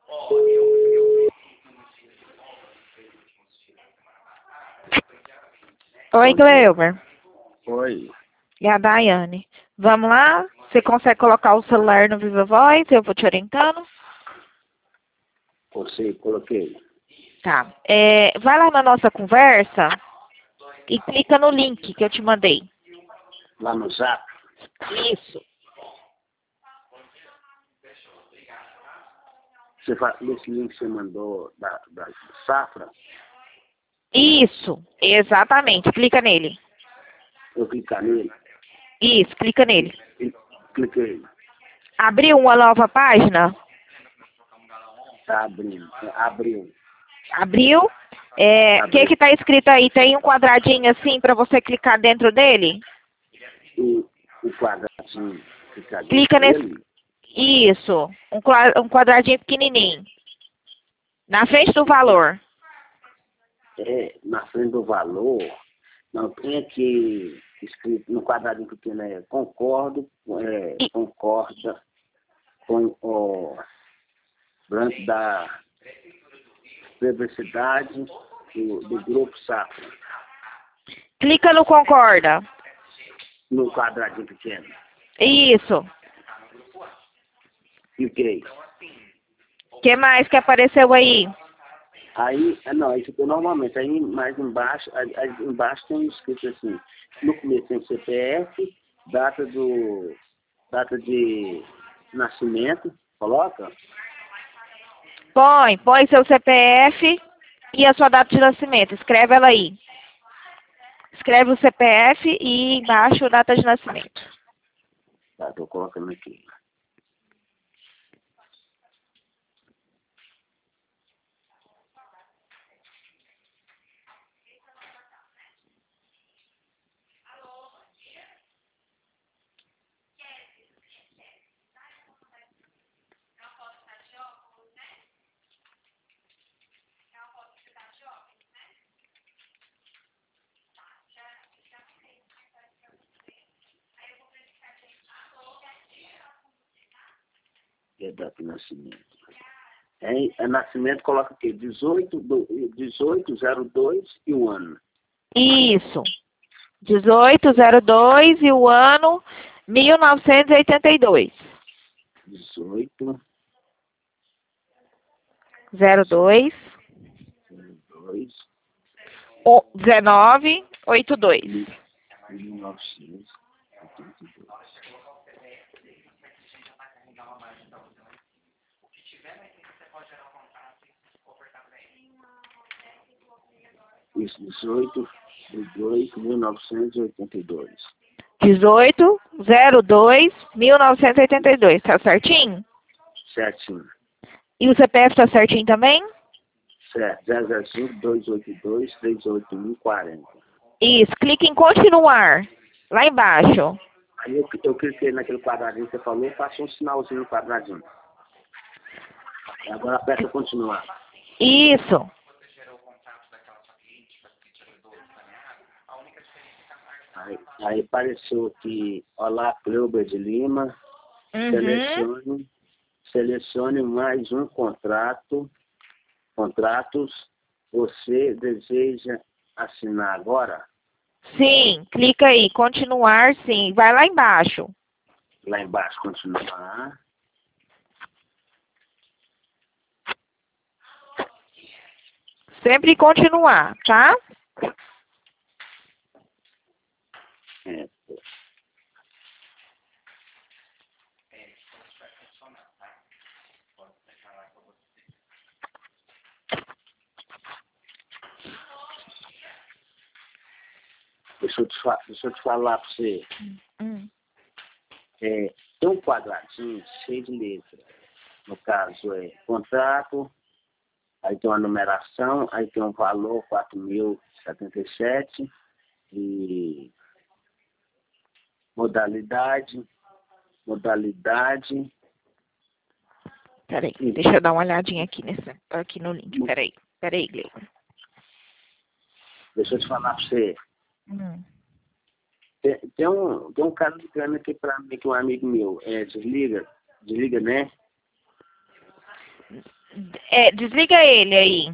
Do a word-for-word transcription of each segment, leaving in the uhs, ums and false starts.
Oi, Gleuber. Oi. E a Daiane. Vamos lá? Você consegue colocar o celular no Viva Voz? Eu vou te orientando. Você, coloquei. Tá. É, vai lá na nossa conversa e clica no link que eu te mandei. Lá no Zap? Isso. Você fala nesse link que você mandou da, da Safra? Isso, exatamente. Clica nele. Eu clicar nele? Isso, clica nele. E, cliquei. Abriu uma nova página? Tá abrindo. É, abriu. Abriu? É, o que que tá escrito aí? Tem um quadradinho assim para você clicar dentro dele? E o quadradinho fica Clica nesse. dele? Isso, um qua- um quadradinho pequenininho. Na frente do valor. É, na frente do valor, não tem aqui escrito no quadradinho pequeno, é concordo, é, E- concorda com o branco da diversidade do, do grupo Safra, Clica no concorda. no quadradinho pequeno. Isso. Cliquei. O que mais que apareceu aí? Aí, é, não, aí ficou normalmente. Aí mais embaixo, aí, aí embaixo tem escrito assim, no começo tem C P F, data do, data de nascimento, coloca, Põe, põe seu C P F e a sua data de nascimento. Escreve ela aí. Escreve o C P F e embaixo a data de nascimento. tá, tô colocando aqui. E a data de nascimento. É, é nascimento, coloca aqui, dezoito, do, dezoito zero dois e o ano. Isso. dezoito zero dois e o ano mil novecentos e oitenta e dois. dezoito zero dois zero dois o- dezenove oitenta e dois. mil novecentos e oitenta e dois. Isso, dezoito de dois de mil novecentos e oitenta e dois. dezoito zero dois mil novecentos e oitenta e dois. Tá certinho? Certinho. E o C P F tá certinho também? Certo. zero zero cinco, dois oito dois, três oito um, quarenta. Isso. Clique em continuar. Lá embaixo. Aí eu, eu cliquei naquele quadradinho que você falou e passou um sinalzinho no quadradinho. Agora aperta continuar. Isso. Aí, aí apareceu aqui, olá, Cleuber de Lima, Uhum. selecione, selecione mais um contrato, contratos, você deseja assinar agora? Sim. Clica aí. Continuar, sim. Vai lá embaixo. Lá embaixo, continuar. Sempre continuar, tá? É, deixa, eu te fa- deixa eu te falar para você. Hum. É, tem um quadradinho cheio de letras. No caso, é contrato, aí tem uma numeração, aí tem um valor, quatro mil e setenta e sete, e modalidade, modalidade. Peraí, e- deixa eu dar uma olhadinha aqui, nesse, aqui no link. Peraí, peraí, Gleico. Deixa eu te falar para você. Hum. Tem, tem, um, tem um cara ligando aqui para mim, que é um amigo meu. É, desliga, desliga, né? É, desliga ele aí.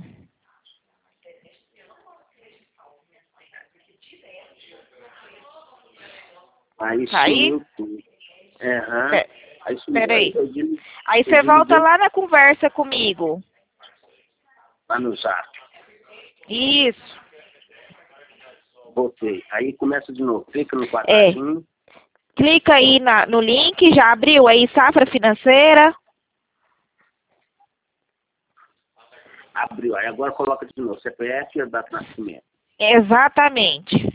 Aí Tá aí? sumiu tudo. Aham. Pe- Aí sumiu. Peraí. Eu, eu, Aí eu você volta desliguei lá na conversa comigo. lá no zap. Isso. Voltei. Aí começa de novo. Clica no É. quadradinho. Clica aí na, no link, já abriu aí Safra Financeira. Abriu. Aí agora coloca de novo C P F e a data de nascimento. Exatamente.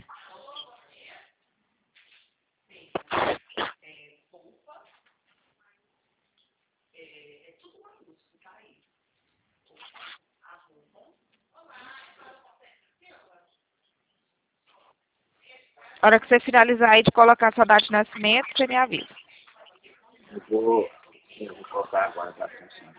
A hora que você finalizar aí de colocar sua data de nascimento, você me avisa. Eu vou, eu vou colocar agora a data de nascimento.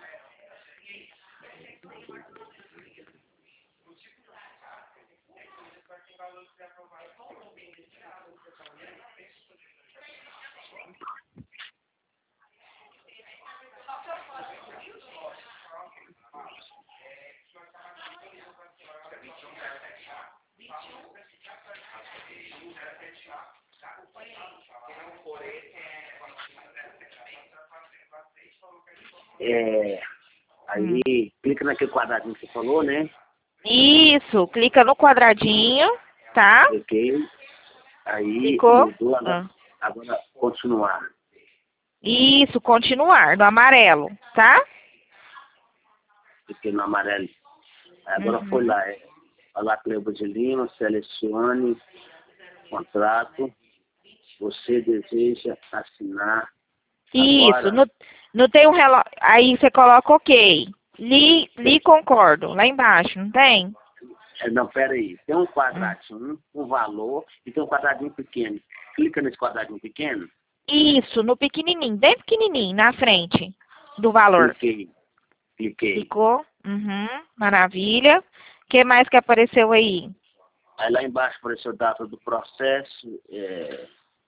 É, aí Hum. clica naquele quadradinho que você falou, né? Isso, clica no quadradinho, tá? Ok. Aí Clicou? mudou agora, Ah. agora continuar. Isso, continuar, no amarelo, tá? Cliquei no amarelo. Aí agora Uhum. foi lá. É, olha lá, Cleuba de Lima, selecione contrato. Você deseja assinar Isso, agora? no, não tem um relógio. Aí você coloca ok. Li, li concordo, lá embaixo, não tem? É, não, pera aí. Tem um Hum. quadradinho, um valor, e tem um quadradinho pequeno. Clica nesse quadradinho pequeno. Isso, no pequenininho, bem pequenininho, na frente do valor. Cliquei. Cliquei. Clicou? Uhum, maravilha. O que mais que apareceu aí? Aí lá embaixo apareceu a data do processo, é,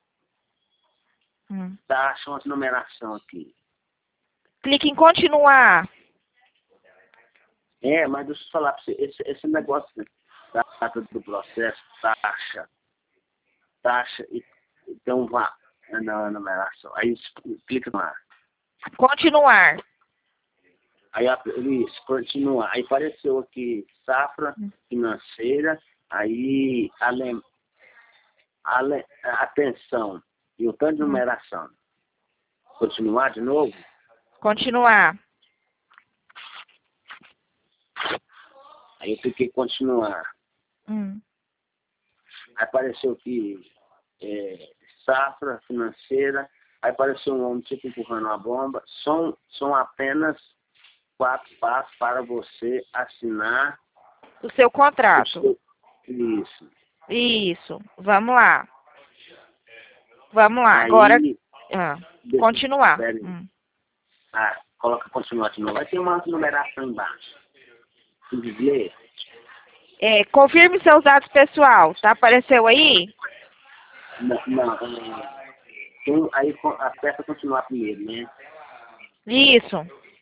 Hum. taxa, uma numeração aqui. Clique em continuar. É, mas deixa eu falar para você, esse, esse negócio, né, da data do processo, taxa, taxa, e então vá na numeração. Aí clica lá. Continuar. Aí isso, continua. Aí apareceu aqui safra financeira, aí além, além, atenção, e o tanto de Hum. numeração. Continuar de novo? Continuar. Aí eu cliquei em continuar. Hum. Aí apareceu aqui é, safra financeira, aí apareceu um homem tipo empurrando uma bomba. São, são apenas quatro passos para você assinar O seu o contrato. seu... Isso. Isso. Vamos lá. Vamos lá. Aí, Agora, ah, deixa- continuar. pera aí. Hum. Ah, coloca continuar de novo. Vai ter uma numeração embaixo. Você ler? É, confirme seus dados pessoal. Tá? Apareceu aí? Não, não. é, Tem, aí co- aperta continuar primeiro, né? Isso.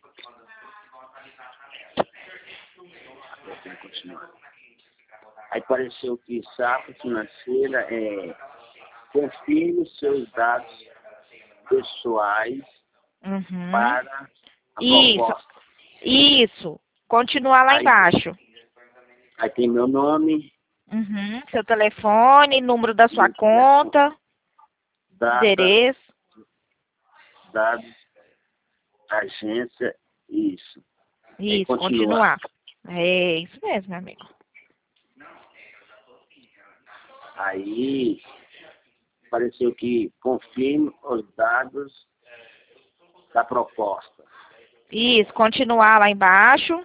Aperta em continuar. Aí apareceu que safra financeira é confirme seus dados pessoais Uhum. para a Isso. proposta. Isso. Continuar lá Aí, embaixo. aí tem meu nome, Uhum. Seu telefone, número da sua meu conta, data, endereço. dados, agência, isso. Aí Isso, continuar. continuar. É isso mesmo, meu amigo. Aí apareceu que confirme os dados da proposta. Isso, continuar lá embaixo.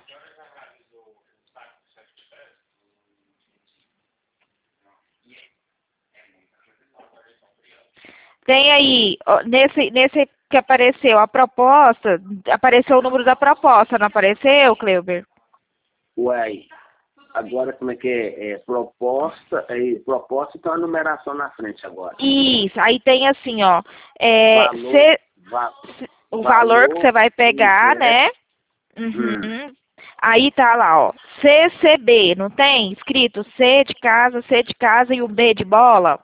Tem aí, ó, nesse, nesse que apareceu a proposta, apareceu o número da proposta, não apareceu, Cleuber? Uai, agora como é que é? É proposta, é, proposta e tem uma numeração na frente agora. Isso, aí tem assim, ó, é, Valor, cê- va, o valor que você vai pegar, I R S, né? Hum. Uhum. Aí tá lá, ó. C C B, não tem? Escrito C de casa, C de casa e o B de bola?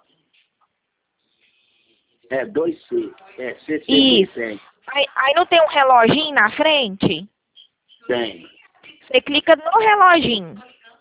É, dois C. É, C C B Isso. tem. Aí, aí não tem um reloginho na frente? Tem. Você clica no reloginho.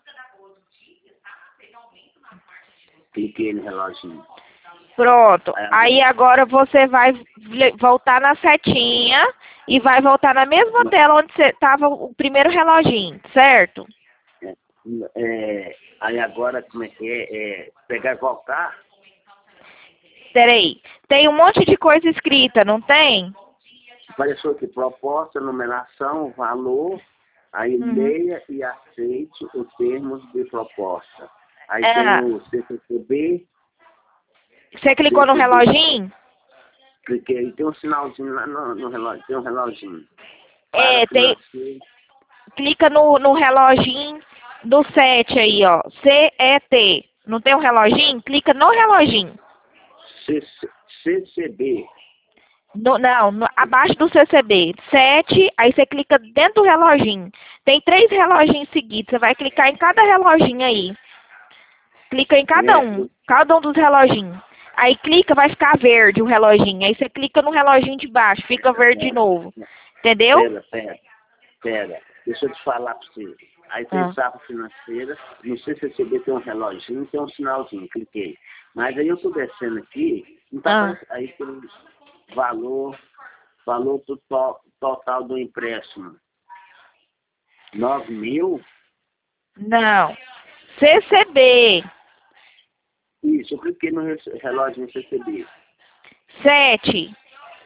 Cliquei no reloginho. Pronto. Aí, Aí agora você vai le- voltar na setinha e vai voltar na mesma tela onde você tava o primeiro reloginho, certo? é, aí agora, como é que é? É pegar e voltar? Peraí. Tem um monte de coisa escrita, não tem? Apareceu aqui, proposta, numeração, valor, aí Uhum. leia e aceite os termos de proposta. Aí tem É, o C C C B, você clicou no C C B, reloginho? cliquei, tem um sinalzinho lá no, no relógio, tem um reloginho. Para É, tem. financeiro, Clica no, no reloginho do sete aí, ó. C E T. Não tem um reloginho? Clica no reloginho. C C C B, No- não, no- abaixo do C C B. sete, aí você clica dentro do reloginho. Tem três reloginhos seguidos. Você vai clicar em cada reloginho aí. Clica em cada é, um. Cada um dos reloginhos. Aí clica, vai ficar verde o reloginho. Aí você clica no reloginho de baixo, fica verde de novo. Entendeu? pera, pera, pera, deixa eu te falar para você. Aí tem Ah. safra financeira, no C C C B tem um reloginho, tem um sinalzinho, cliquei. Mas aí eu tô descendo aqui, não tá Ah. aparecendo, aí tem valor, valor do to, total do empréstimo. Nove mil? Não. C C B. Isso, eu cliquei no re- relógio C C B. sete.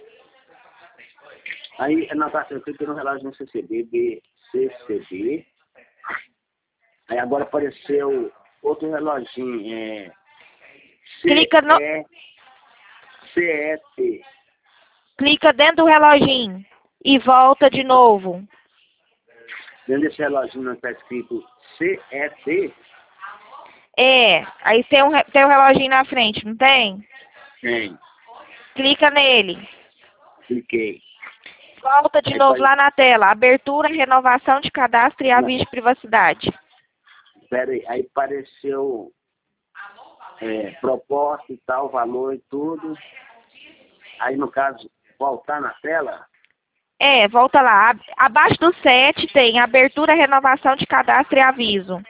Aí, não, tá, eu cliquei no relógio C C B, B, C C B. Aí agora apareceu outro reloginho, é C Clica no, E C E T. clica dentro do reloginho e volta de novo. Dentro desse reloginho não está escrito C E T? É, aí tem um, re- tem um reloginho na frente, não tem? Tem. Clica nele. Cliquei. Volta de Aí, novo pare- lá na tela. Abertura, renovação de cadastro e não, aviso de privacidade. pera aí, aí apareceu é, proposta e tal, valor e tudo. Aí, no caso, voltar na tela, É, volta lá. Ab- Abaixo do sete tem abertura, renovação de cadastro e aviso.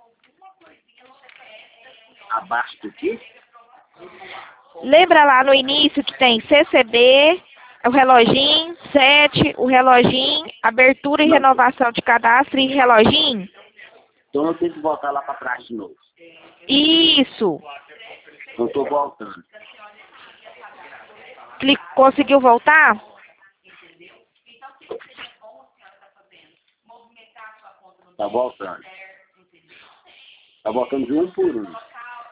abaixo do quê? Lembra lá no início que tem C C B, o reloginho, sete, o reloginho, abertura e Não, renovação de cadastro e reloginho? então eu tenho que voltar lá para trás de novo. Isso. Eu estou voltando. Cli- Conseguiu voltar? Tá voltando. Tá voltando de um por um.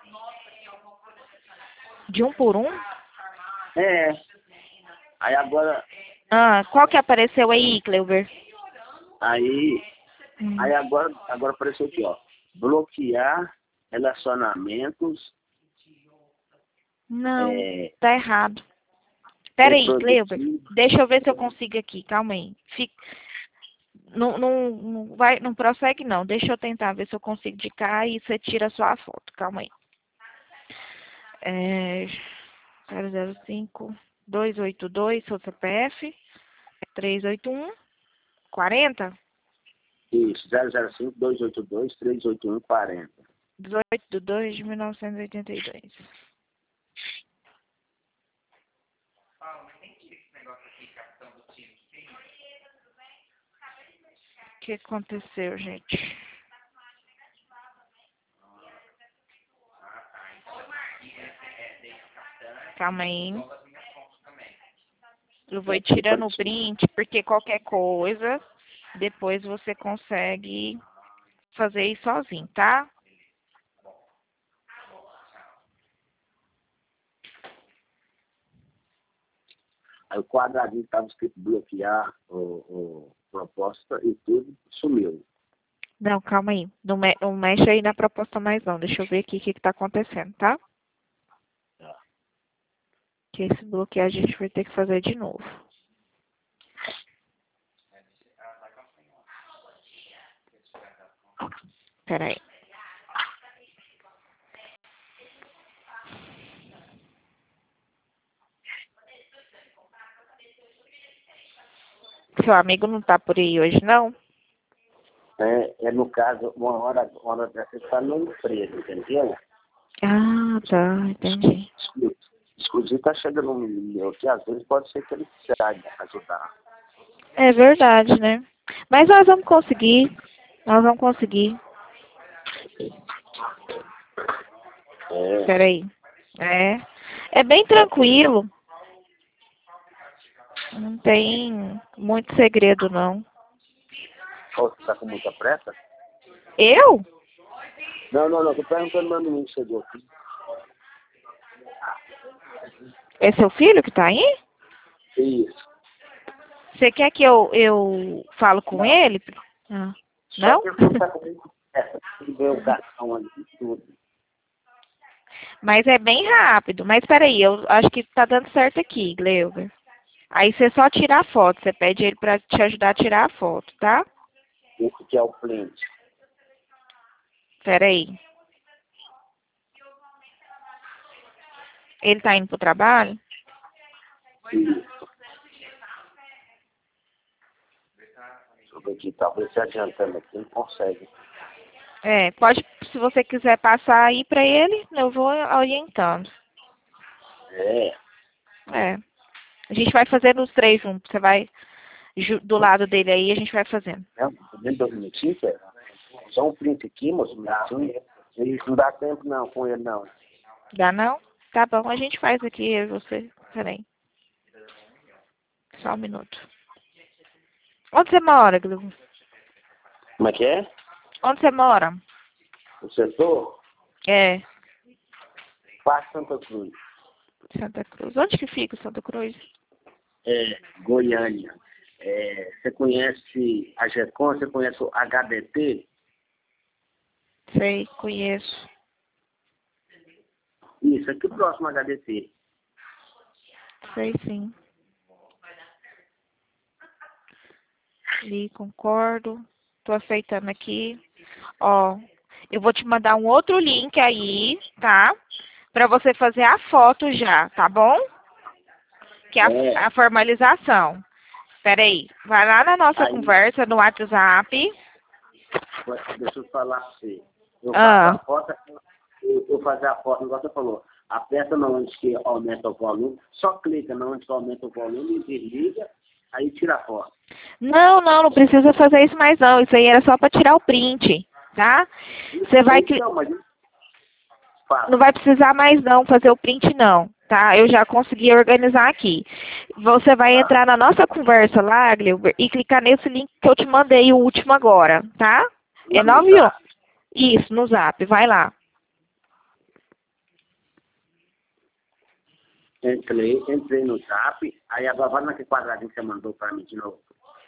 De um por um? É. Aí agora, Ah, qual que apareceu aí, Cleuber? aí, Hum. aí agora, agora apareceu aqui, ó. Bloquear relacionamentos. Não, É, tá errado. Pera aí, Cleuber. reprodutivo. Deixa eu ver se eu consigo aqui. Calma aí. Fica... Não, não, não, vai, não prossegue, não. Deixa eu tentar ver se eu consigo de cá e você tira a sua foto. Calma aí. É... zero zero cinco, dois oito dois, seu C P F. três oito um, quarenta. Isso, zero zero cinco, dois oito dois, três oito um, quarenta. dezoito de dois de mil novecentos e oitenta e dois. O que aconteceu, gente? Calma aí. Eu vou ir tirando o print, porque qualquer coisa, depois você consegue fazer isso sozinho, tá? Aí o quadradinho que estava escrito bloquear o, o proposta e tudo sumiu. Não, calma aí. Não, me não mexe aí na proposta mais não. Deixa eu ver aqui o que, que tá acontecendo, tá? Tá. Que esse bloqueio a gente vai ter que fazer de novo. Peraí. Seu amigo não tá por aí hoje, não? É, é no caso, uma hora, uma hora dessa está no emprego, entendeu? Ah, tá, entendi. Inclusive está chegando um meu que às vezes pode ser que ele precise ajudar. É verdade, né? Mas nós vamos conseguir. Nós vamos conseguir. É. Peraí. É. É bem tranquilo. Não tem muito segredo, não. Ou você está com muita pressa? Eu? Não, não, não. Estou perguntando meu menino que chegou aqui. É seu filho que tá aí? Isso. Você quer que eu, eu falo com Não. ele? Ah. Só Não? que ele está com muita pressa. Ele deu o cartão ali e tudo. Mas é bem rápido. Mas peraí, eu acho que tá dando certo aqui, Gleuber. Aí você só tira a foto. Você pede ele pra te ajudar a tirar a foto, tá? Esse que é o cliente. Peraí. Ele tá indo pro trabalho? Isso. Deixa eu ver aqui. Talvez se adiantando aqui, ele consegue. É, pode, se você quiser passar aí pra ele, eu vou orientando. É. É. A gente vai fazendo os três juntos. Você vai ju- do lado dele aí, a gente vai fazendo. Não, dentro dois minutinhos, cara. Só um print aqui, moço. Um minutinho. Ele não dá tempo não com ele não. Dá não? Tá bom, a gente faz aqui, eu e você. Peraí. Só um minuto. Onde você mora, Gleuber? Como é que é? Onde você mora? O setor? É, Parque Santa Cruz. Santa Cruz. Onde que fica Santa Cruz? É, Goiânia. É, você conhece a GECOM? Você conhece o H D T? Sei, conheço. Isso, aqui próximo ao H D T. Sei sim. E concordo. Tô aceitando aqui. Ó, eu vou te mandar um outro link aí, tá? Pra você fazer a foto já, tá bom? Que é É. a, a formalização. Peraí, vai lá na nossa Aí, conversa no WhatsApp. deixa eu falar pra você. Eu Ah. faço a foto, eu, eu fazer a foto, igual você falou, aperta na onde que aumenta o volume, só clica na onde que aumenta o volume e desliga, aí tira a foto. Não, não, não precisa fazer isso mais não. Isso aí era só para tirar o print, tá? Você vai cli- Não, mas fala. não vai precisar mais não fazer o print não, tá? Eu já consegui organizar aqui. Você vai Tá. entrar na nossa conversa lá, Gleuber, e clicar nesse link que eu te mandei, o último agora, tá? É Lá no nove zap. Isso, no Zap, vai lá. Entrei, entrei no zap, aí agora vai naquele quadradinho que você mandou pra mim de novo.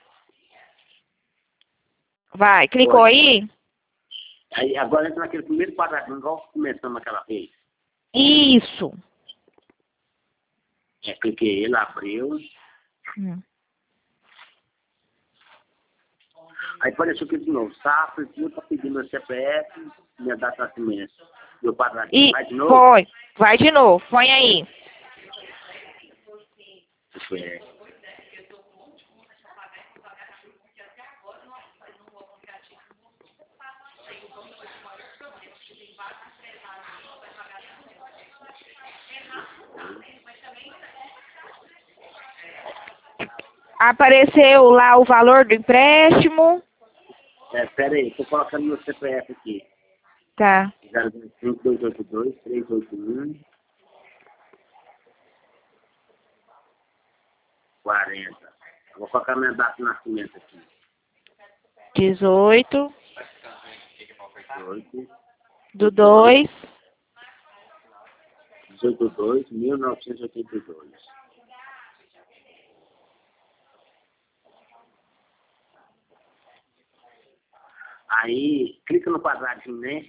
Vai, clicou Foi. aí? Aí agora entra naquele primeiro quadradinho, igual começamos aquela vez. Isso. É, cliquei ele, abriu. Hum. Aí apareceu aqui de novo. Safra, tudo, tá pedindo meu C P F, minha data de nascimento. Meu quadradinho. E Vai de novo? põe, vai de novo, põe aí. Deixa eu ver. Apareceu lá o valor do empréstimo. É, pera aí, tô colocando meu C P F aqui. Tá. zero cinco dois oito dois três oito um quarenta. Vou colocar minha data de nascimento aqui. dezoito dezoito do dois. dezoito de dois de mil novecentos e oitenta e dois. Aí, clica no quadradinho, né?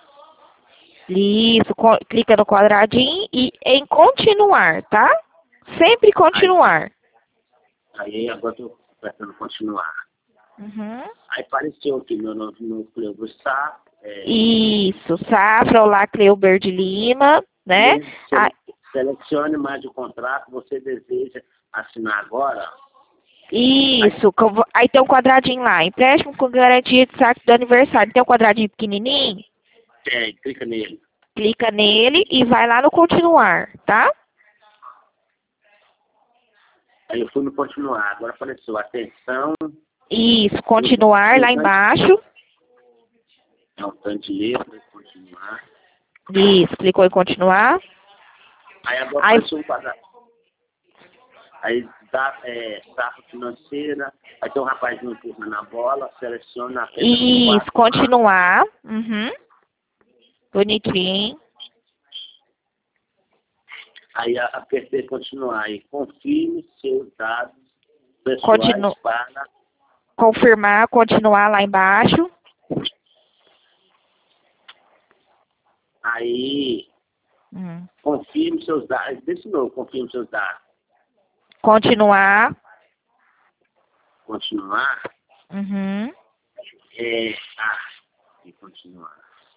Isso, co- clica no quadradinho e em continuar, tá? Sempre continuar. Aí agora eu tô apertando continuar. Uhum. Aí apareceu aqui meu nome no Cleubo Sá, É, Isso, Safra, Olá, Cleuber de Lima, né? Ah, sele- selecione mais o contrato, você deseja assinar agora? isso, que eu vou- aí tem um quadradinho lá, empréstimo com garantia de saque do aniversário. Tem um quadradinho pequenininho, É, clica nele. clica nele e vai lá no continuar, tá? Aí eu fui no continuar, agora apareceu atenção, Isso, continuar lá embaixo. é um tanto de letra, continuar. Isso, clicou em continuar. Aí agora Aí, apareceu um quadrado. Aí dá é, safra financeira, aí tem um rapazinho empurrando a bola, seleciona apenas isso, quatro. continuar. Uhum. Bonitinho. Aí a- apertei continuar e confirme seus dados pessoais Continu para. confirmar, continuar lá embaixo. Aí Hum. confirme seus dados. Deixa de novo, confirme seus dados. Continuar. Continuar. Uhum. É, ah, e continuar.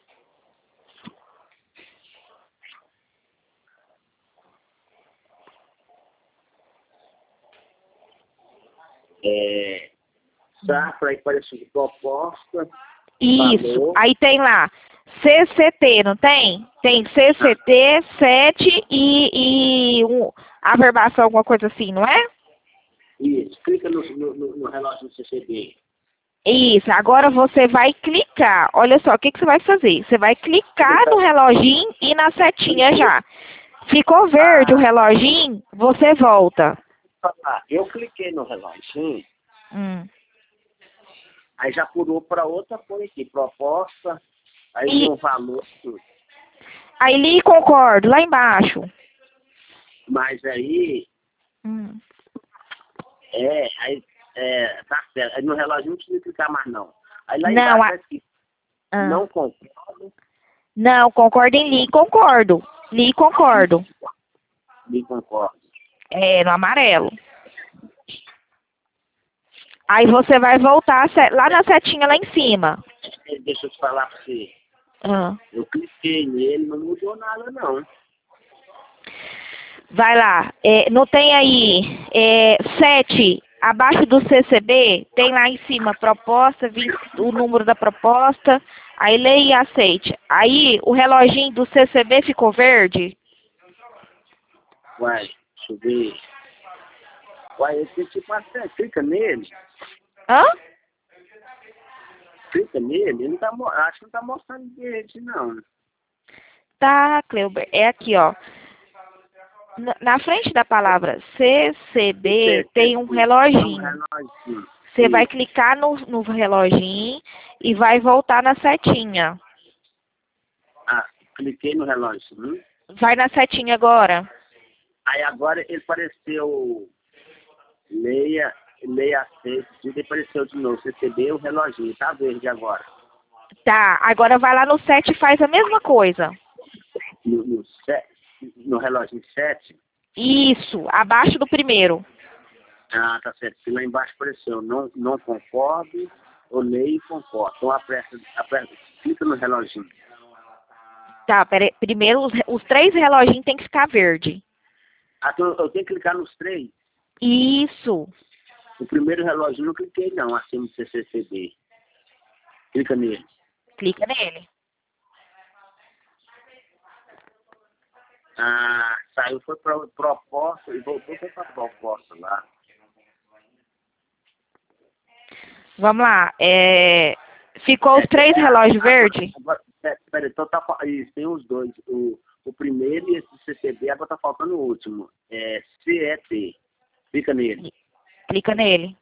É, safra, aí apareceu proposta. Isso. Valor. Aí tem lá C C T, não tem? Tem C C T sete e, e um, averbação, alguma coisa assim, não é? Isso, clica no, no, no, no relógio do C C B. Isso. Agora você vai clicar. Olha só, o que, que você vai fazer? Você vai clicar no reloginho e na setinha já. Ficou verde o reloginho, você volta. Ah, eu cliquei no relógio, Hum. aí já pulou para outra coisa aqui, proposta, aí E tem um valor, tudo. aí li concordo, lá embaixo. Mas aí, Hum. é, aí, é, tá certo. Aí no relógio não precisa clicar mais não. Aí lá Não, embaixo a... é assim, ah. não concordo, Não, concordo em li, concordo. Li, concordo. me concordo. É, no amarelo. Aí você vai voltar se- lá na setinha lá em cima. É, deixa eu te falar para você, Ah. eu cliquei nele, não mudou nada não. Vai lá. É, não tem aí é, sete abaixo do C C B? Tem lá em cima proposta, vinte o número da proposta. Aí leia e aceite. Aí o reloginho do C C B ficou verde? Uai, deixa eu ver. Uai, esse tipo assim, clica nele, Hã? clica nele, ele não tá, mo- acho que não tá mostrando verde não. Tá, Cleuber. É aqui, ó. Na na frente da palavra C C B tem um É um reloginho. reloginho. Você vai clicar no, no reloginho e vai voltar na setinha. Ah, cliquei no relógio. Hum? Vai na setinha agora. Aí agora ele apareceu leia, leia seis, tudo apareceu de novo. Você recebeu o reloginho, tá verde agora. Tá, agora vai lá no sete e faz a mesma coisa. No, no, sete, no reloginho sete, Isso, abaixo do primeiro. ah, tá certo. E lá embaixo apareceu não, não concordo, ou leio e concordo. Então aperta, aperta, clica no reloginho. Tá, pera aí. Primeiro os, os três reloginhos tem que ficar verde. Ah, então eu tenho que clicar nos três. Isso. O primeiro reloginho não cliquei não, acima do C C C B. Clica nele. Clica nele. Ah, saiu, foi para proposta e voltou foi para proposta lá. Vamos lá. É, ficou os três É, relógios agora, verdes? agora, é, peraí, então tá, fa- isso, tem os dois. O, o primeiro e esse C C B, agora tá faltando o último. É C E T. Clica nele. Clica nele.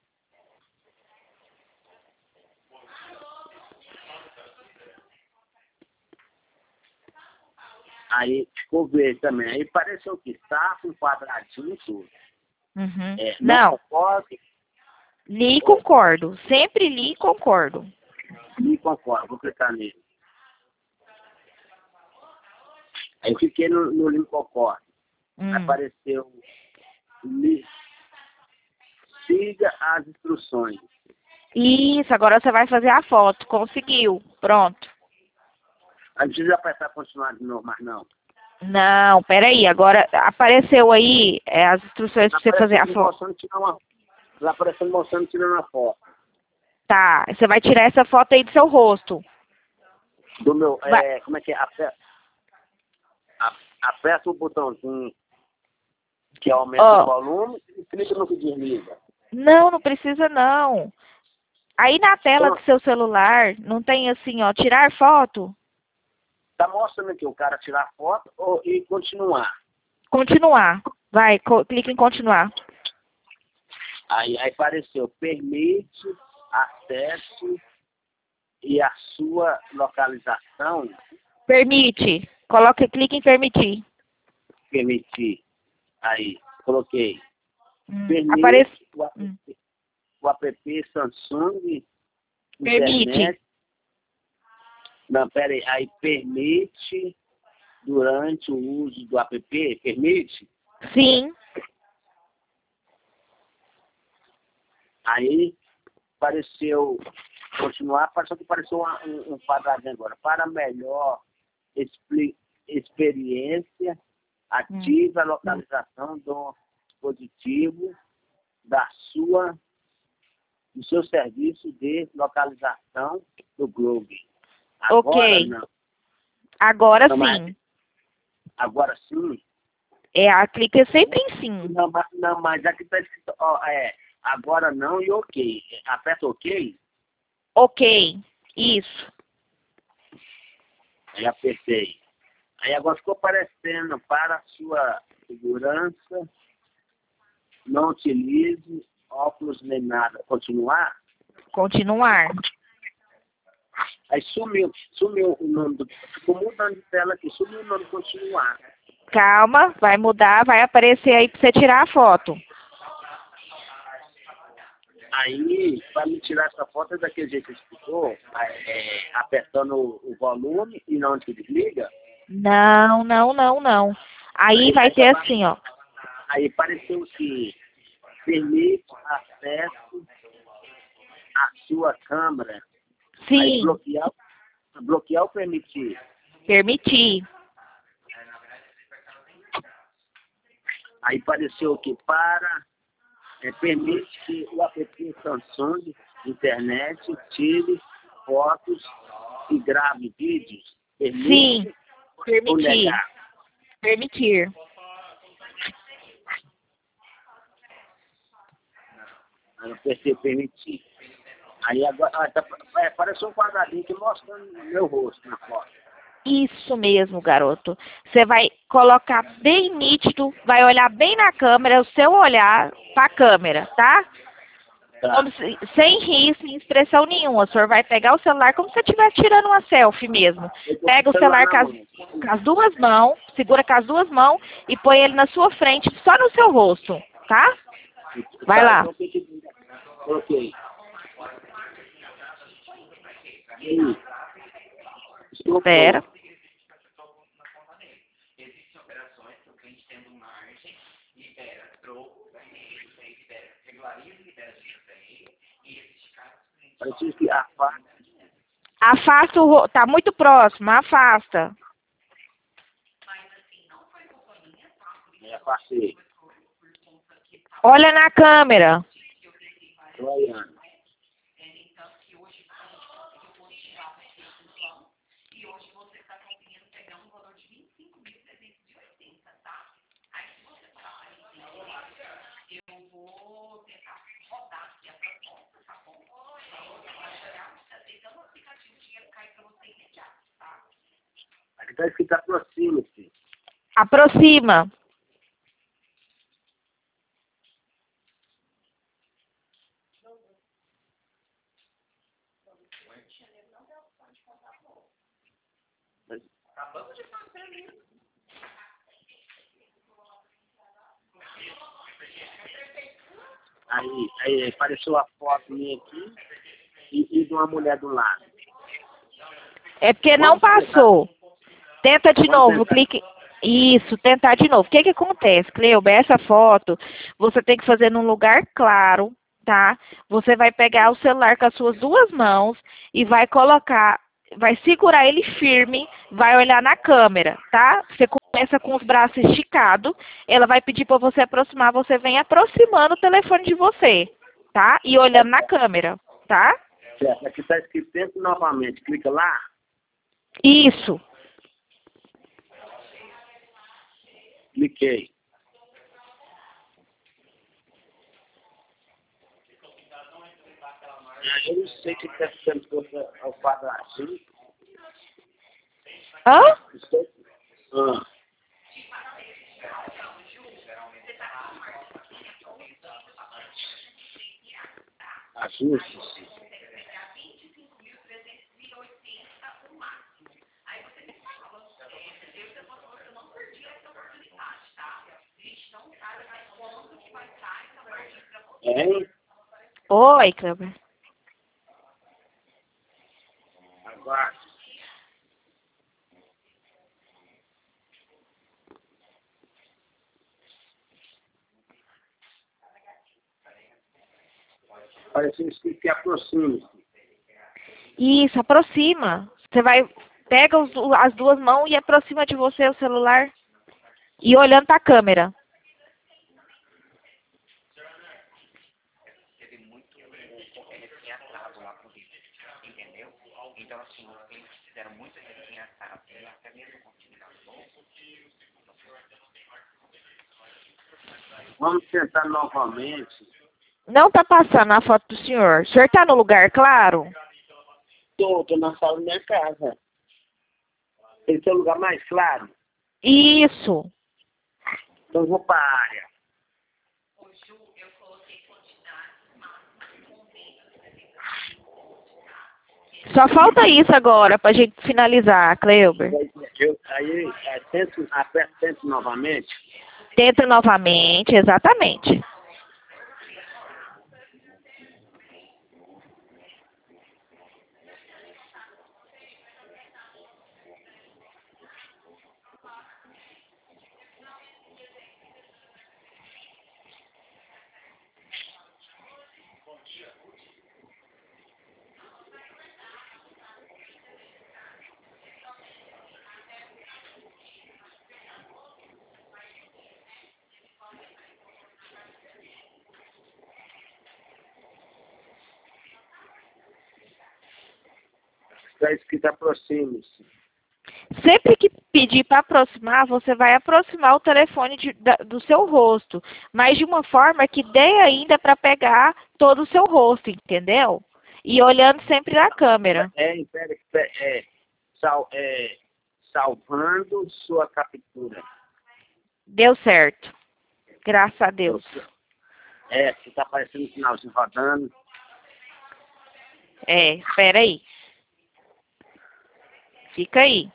Aí ficou verde também. Aí pareceu que está com um quadradinho e tudo. Uhum. É, Não, concordo, li e concordo. Sempre li e concordo. me concordo. Vou clicar nele. Aí eu fiquei no, no link concordo. Hum. Apareceu li- siga as instruções. Isso, agora você vai fazer a foto. Conseguiu. Pronto. Aí não precisa apertar continuar de novo, mas não. Não, peraí, agora apareceu aí é, as instruções para você fazer a foto. Mostrando, tirar uma, tá aparecendo mostrando tirando a foto. Tá, você vai tirar essa foto aí do seu rosto. Do meu, Vai. é, como é que é? Aperta, aperta o botãozinho que aumenta oh. o volume e clica no que desliga. Não, não precisa não. Aí na tela do seu celular, não tem assim, ó, tirar foto? Tá mostrando aqui o cara tirar foto ou, e continuar. Continuar. Vai, clica em continuar. Aí, aí apareceu, permite acesso e a sua localização. Permite. Coloca, clica em permitir. Permitir. Aí, coloquei. Hum, Permite aparece... o, app, hum. o app Samsung. Permite. Internet. Não, pera aí. Aí, permite durante o uso do app. Permite? Sim. Aí, apareceu, continuar, só que apareceu um, um quadradinho agora. Para melhor expli, experiência, ativa hum. a localização do dispositivo da sua, do seu serviço de localização do Globe. Agora, ok. Não. Agora não, sim. Mas, agora sim. É, a clica sempre em sim. Não, mas, não, mas aqui está escrito, ó, é, agora não e ok. Aperta ok. Ok, isso. Aí apertei. Aí agora ficou aparecendo para sua segurança, não utilize óculos nem nada. Continuar? Continuar. Aí sumiu, sumiu o nome do... Ficou mudando de tela aqui, sumiu o nome de continuar. Calma, vai mudar, vai aparecer aí para você tirar a foto. Aí, para me tirar essa foto é daquele jeito que você explicou, é, apertando o, o volume e não se desliga? Não, não, não, não. Aí, aí vai ter assim, ó. Aí apareceu que permite acesso à sua câmera. Sim. Aí bloquear, bloquear ou permitir? Permitir. Aí apareceu que para, é, permite que o app Samsung Internet tire fotos e grave vídeos. Permite. Sim, permitir. Permitir. Aí eu apertei permitir. Aí agora ah, tá, é, apareceu um quadradinho que mostrando o meu rosto na foto. Isso mesmo, garoto. Você vai colocar bem nítido, vai olhar bem na câmera, o seu olhar para a câmera, tá? Tá. Como se, sem rir, sem expressão nenhuma. O senhor vai pegar o celular como se você estivesse tirando uma selfie mesmo. Pega o celular com as, com as duas mãos, segura com as duas mãos e põe ele na sua frente, só no seu rosto, tá? Vai lá. Ok. Espera. Afasta o rosto. Tá muito próximo, afasta. Olha na câmera. Olhando. Aqui está escrito aproxima-se. Aproxima. Aí, aí apareceu a foto minha aqui e, e de uma mulher do lado. É porque não passou. Tenta de novo, clique. Isso, tentar de novo. O que que acontece, Cleuba? Essa foto você tem que fazer num lugar claro, tá? Você vai pegar o celular com as suas duas mãos e vai colocar, vai segurar ele firme vai olhar na câmera, tá? Você começa com os braços esticados, ela vai pedir para você aproximar, você vem aproximando o telefone de você, tá? E olhando na câmera, tá? Certo. Aqui está escrito tente novamente. Clica lá. Isso. Cliquei. Eu não sei o que está ficando contra ao quadradinho. Hã? Ah. Ajustes. Hein? Oi, Cleber. Aguarde. Parece escrito que aproxima-se. Isso, aproxima. Você vai, pega os, as duas mãos e aproxima de você o celular. E olhando para a câmera. Então, assim, eles fizeram muito refinhado, e até mesmo Vamos tentar novamente. Não tá passando a foto do senhor. O senhor tá no lugar claro? Estou, estou na sala da minha casa. Esse é o lugar mais claro. Isso. Então eu vou para a área. Só falta isso agora pra gente finalizar, Cleuber. Eu, aí, é, tento, aperto tento novamente. Tenta novamente, exatamente. Está escrito aproxime-se. Sempre que pedir para aproximar, você vai aproximar o telefone de, da, do seu rosto, mas de uma forma que dê ainda para pegar todo o seu rosto, entendeu? E olhando sempre na câmera. É, espera, espera, é, sal, é, salvando sua captura. Deu certo. Graças a Deus. É, você está aparecendo no finalzinho rodando. É, espera aí. Fica aí.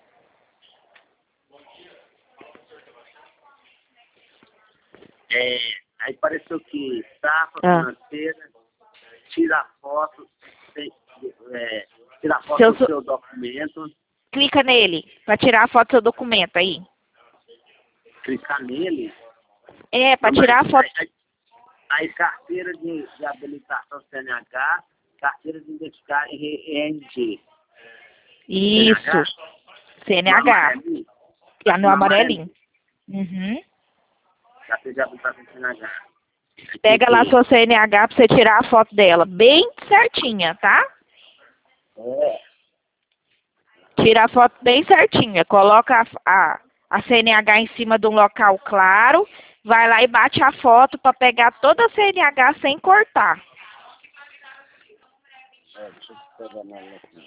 É, aí apareceu que tafa Ah. financeira, tira a foto, tem, é, tira a foto Seu do so- seu documento, Clica nele para tirar a foto do seu documento aí. clicar nele. É, para Não, tirar a mas foto. Aí, aí, aí carteira de, de habilitação C N H, carteira de identidade e R G. Isso. C N H. Lá no amarelinho. Uhum. Carteira de habilitação C N H. Pega lá sua C N H para você tirar a foto dela. Bem certinha, tá? É, Tira a foto bem certinha. Coloca a, a, a C N H em cima de um local claro. Vai lá e bate a foto para pegar toda a C N H sem cortar. é, deixa eu pegar na aqui.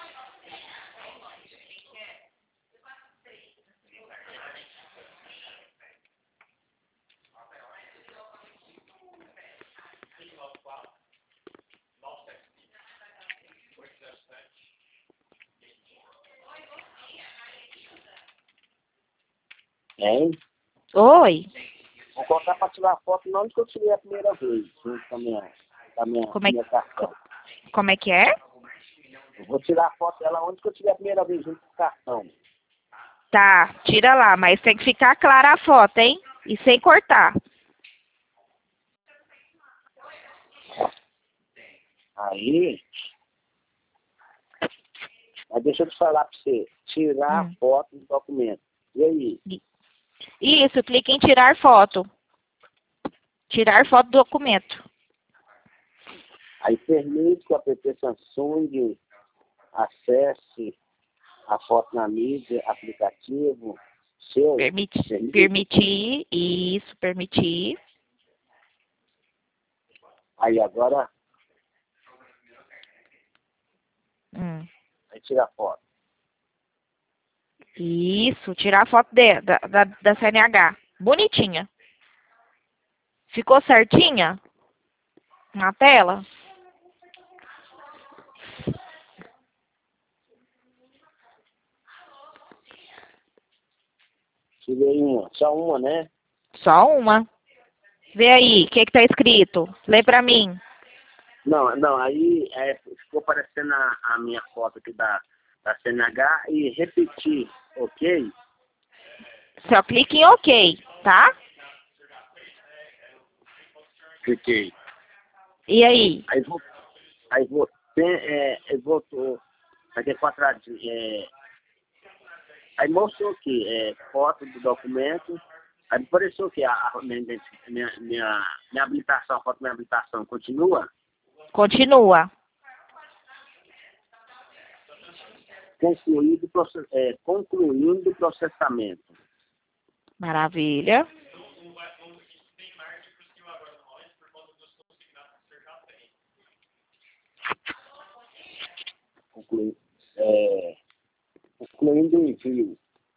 Hein? Oi. Vou colocar para tirar a foto não onde que eu tirei a primeira vez, junto com a minha, com a minha, Como é, minha cartão. como é que é? Eu vou tirar a foto dela onde que eu tirei a primeira vez, junto com o cartão. Tá, tira lá, mas tem que ficar clara a foto, hein? E sem cortar. Aí, Aí deixa eu te falar para você, tirar Hum. foto do documento. E aí? Isso, clique em tirar foto. Tirar foto do documento. Aí permite que o app Samsung acesse a foto na mídia, aplicativo, seu. Permite, Permite? permitir, isso, permitir. Aí agora, Hum. aí tira a foto. Isso, tirar a foto de, da, da, da C N H. Bonitinha. Ficou certinha na tela? Tirei uma, só uma, né? Só uma. Vê aí, o que que tá escrito? Lê pra mim. Não, não, aí é, ficou aparecendo a, a minha foto aqui da, da C N H e repetir, ok? Só clique em OK, tá? Cliquei. E aí? Aí vou, aí vou, tem, é, eu voltou, vai ter quadradinho, é, aí mostrou aqui, é, foto do documento, aí apareceu que a, a minha, minha, minha, minha habilitação, a foto da minha habilitação continua, Continua. concluído, process, é, concluindo o processamento. Maravilha. Concluindo, é, concluindo o envio.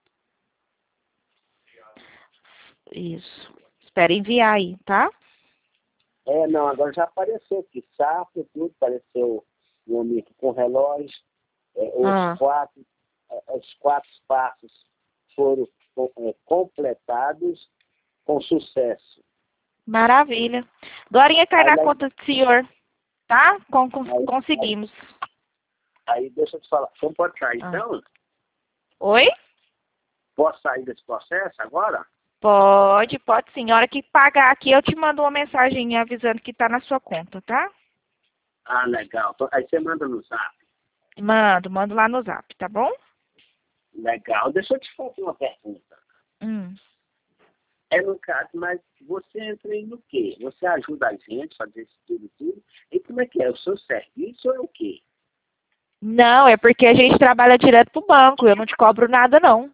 Isso. Espera enviar aí, tá? É, não, agora já apareceu aqui, sapo, tudo, apareceu um homem aqui com relógio, é, os, Ah. quatro, é, os quatro passos foram é, completados com sucesso. Maravilha. Glorinha cai Aí, na lá- conta do senhor, tá? Con- con- aí, conseguimos. aí deixa eu te falar, então pode sair, Ah. então? Oi? Posso sair desse processo agora? Pode, pode sim. A hora que pagar aqui, eu te mando uma mensagem avisando que tá na sua conta, tá? Ah, legal. Então, aí você manda no zap. Mando, mando lá no zap, tá bom? Legal. Deixa eu te fazer uma pergunta. Hum. É no caso, mas você entra aí no quê? Você ajuda a gente a fazer isso tudo, tudo? E como é que é? O seu serviço ou é o quê? Não, é porque a gente trabalha direto pro banco. Eu não te cobro nada, não.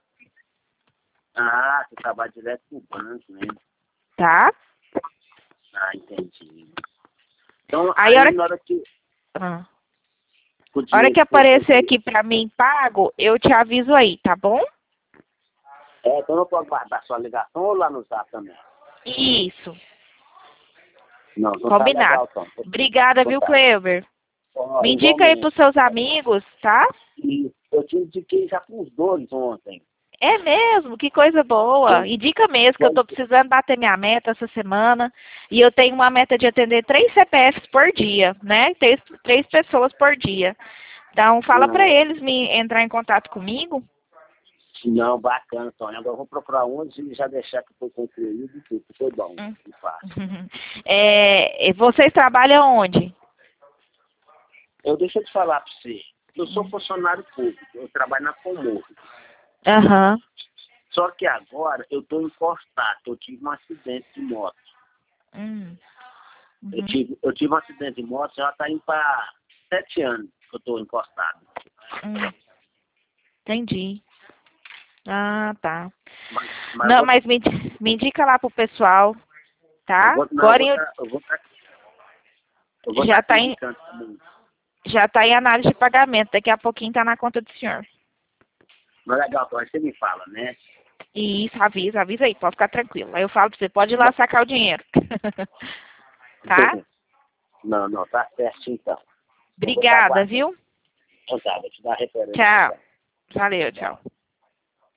Ah, você trabalha direto com o banco, né? Tá? Ah, entendi. Então, Aí, aí, a hora na hora que Ah. o A hora dinheiro que for aparecer feito, aqui pra mim pago, eu te aviso aí, tá bom? é, então eu posso guardar sua ligação ou lá no zap também? Isso. Não, não Combinado. tá legal, então. Obrigada, Então viu, tá. Cleber? Ó, Me indica aí igualmente. pros seus amigos, tá? E eu te indiquei já com os dois ontem. É mesmo? Que coisa boa. Indica mesmo que eu tô precisando bater minha meta essa semana. E eu tenho uma meta de atender três C P Fs por dia, né? Três, três pessoas por dia. Então, fala Não, pra eles me entrar em contato comigo. não, bacana, Tony. Agora eu vou procurar onde e já deixar que foi concluído e tudo. Foi bom, Hum. e fácil. É, vocês trabalham onde? Eu deixa eu te falar para você. Eu sou funcionário público, eu trabalho na Comor. Aham. Só que agora eu estou encostado, eu tive um acidente de moto. Hum. Eu, Uhum. tive, eu tive um acidente de moto, já está indo para sete anos que eu estou encostado. Hum. Entendi. Ah, tá. Mas, mas Não, eu vou, mas me, me indica lá pro pessoal, tá? eu vou, não, Agora eu vou, em- tá- eu vou, tá- eu vou já tá tá em, indicando também. já tá em análise de pagamento. Daqui a pouquinho tá na conta do senhor. Mas legal, Tony, você me fala, né? E isso, avisa, avisa aí, pode ficar tranquilo. Aí eu falo pra você, pode ir lá sacar o dinheiro. Tá? Não, não, tá certo então. Obrigada, viu? Então tá, vou te dar a referência. Tchau. Tá? Valeu, tchau.